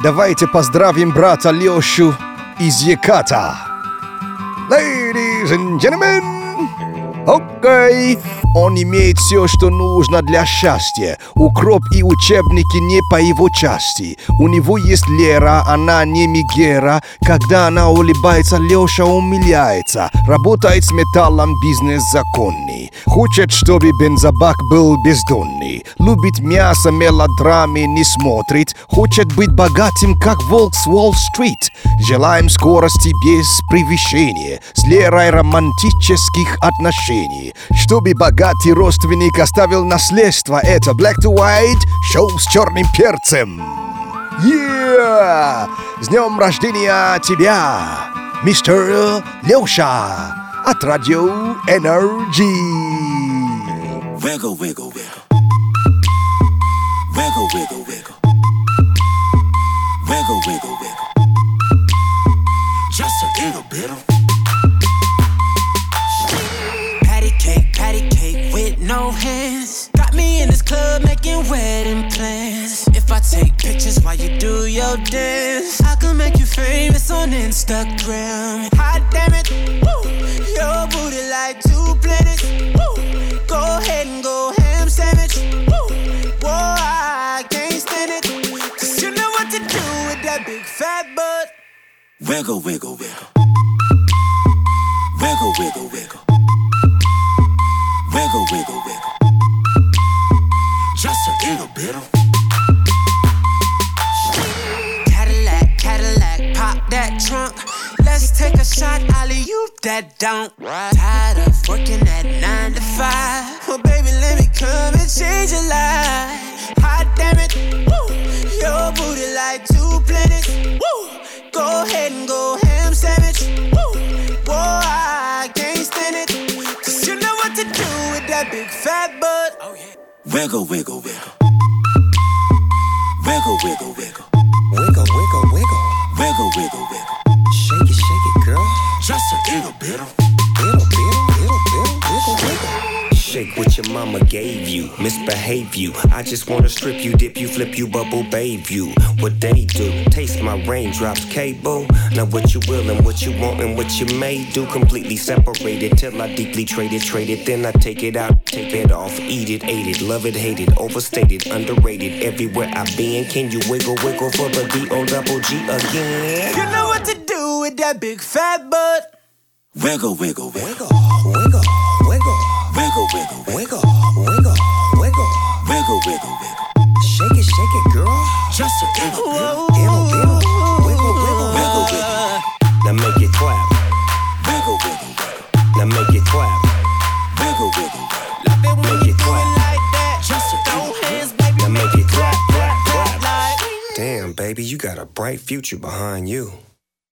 Давайте поздравим брата Лешу из Еката. Ladies and gentlemen, окей. Он имеет все, что нужно для счастья. Укроп и учебники не по его части. У него есть Лера, она не Мегера. Когда она улыбается, Леша умиляется. Работает с металлом, бизнес законный. Хочет, чтобы бензобак был бездонный. Любит мясо, мелодрамы не смотрит. Хочет быть богатым, как волк с Уолл-стрит. Желаем скорости без превышения. С Лерой романтических отношений. Чтобы богатый родственник оставил наследство. Это Black to White, шоу с черным перцем. Yeah! С днем рождения тебя, мистер Леша, от Радио Energy. Wiggle, wiggle, wiggle. Wiggle, wiggle, wiggle. Wiggle, wiggle, wiggle. Just a little bit of patty cake with no hands. Got me in this club making wedding plans. If I take pictures while you do your dance, I can make you famous on Instagram. Hot damn it, woo. Your booty like 2 planets. Woo. Go ahead and go ham sandwich. Woo. Whoa, I can't stand it. 'Cause you know what to do with that big fat butt. Wiggle, wiggle, wiggle. Wiggle, wiggle, wiggle. Wiggle, wiggle, wiggle. Just a little bit of Cadillac, Cadillac, pop that trunk. Let's take a shot, alley-oop that don't. Tired of working at 9 to 5. Well, baby, let me come and change your life. Hot damn it, woo. Your booty like 2 planets. Woo. Go ahead and go ham sandwich. Woo. Whoa, I can't stand it. 'Cause you know what to do with that big fat butt. Oh, yeah. Wiggle, wiggle, wiggle. Wiggle, wiggle, wiggle. Wiggle, wiggle, wiggle. Wiggle, wiggle, wiggle. Shake it, girl. Just a little bit of Wiggle, wiggle. Shake what your mama gave you, misbehave you. I just wanna strip you, dip you, flip you, bubble bathe you. What they do, taste my raindrops, cable. Now what you will and what you want and what you may do. Completely separated till I deeply trade it. Then I take it out, take it off, eat it, ate it, love it, hate it, overstated, underrated. Everywhere I've been, can you wiggle, wiggle for the D-O-double-G again? You know what to do with that big fat butt. Wiggle, wiggle, wiggle. Wiggle, wiggle, wiggle. Wiggle, wiggle, wiggle. Wiggle, wiggle, wiggle. Wiggle, wiggle, wiggle. Shake it, girl. Just a little bit of Wiggle, wiggle, wiggle, wiggle. Now make it clap. Wiggle, wiggle, wiggle. Now make it clap. Wiggle, wiggle, wiggle. Love it when you do it like that. Just a Throw little hands, baby. Now make it clap, clap, clap. Damn, baby, you got a bright future behind you.